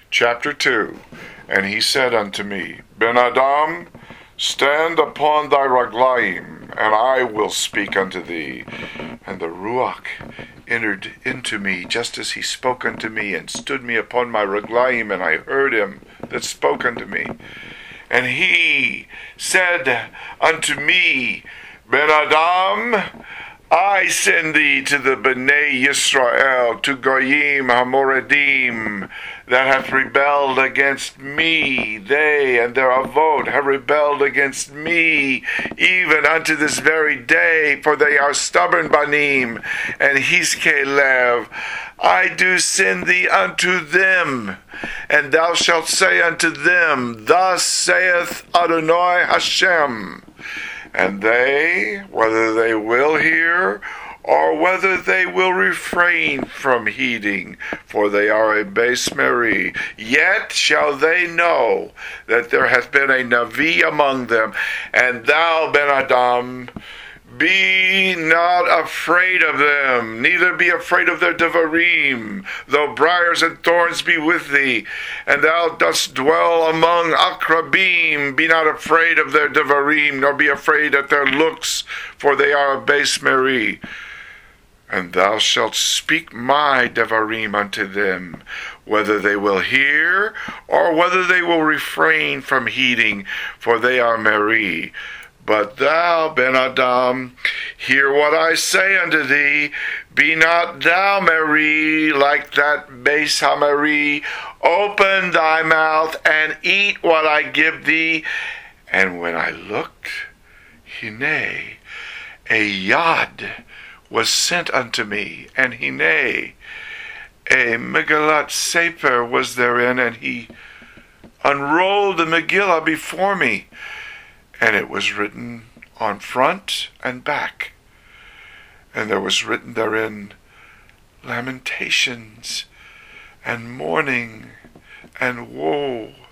Chapter 2. And he said unto me, Ben Adam, stand upon thy raglaim, and I will speak unto thee. And the Ruach entered into me, just as he spoke unto me, and stood me upon my raglaim, and I heard him that spoke unto me. And he said unto me, Ben Adam, I send thee to the Bnei Yisrael, to Goyim HaMoredim, that hath rebelled against me. They and their avot have rebelled against me, even unto this very day, for they are stubborn banim, and hiskei lev. I do send thee unto them, and thou shalt say unto them, Thus saith Adonai Hashem. And they, whether they will hear, or whether they will refrain from heeding, for they are a base Mary, yet shall they know that there hath been a Navi among them. And thou, Ben Adam, be not afraid of them, neither be afraid of their devarim, though briars and thorns be with thee, and thou dost dwell among akrabim. Be not afraid of their devarim, nor be afraid at their looks, for they are a base Mary. And thou shalt speak my devarim unto them, whether they will hear, or whether they will refrain from heeding, for they are Mary. But thou, Ben Adam, hear what I say unto thee. Be not thou Mary like that base Hamari. Open thy mouth and eat what I give thee. And when I looked, hine, a yad was sent unto me, and hine, a Megillat Sefer was therein, and he unrolled the Megillah before me. And it was written on front and back. And there was written therein lamentations and mourning and woe.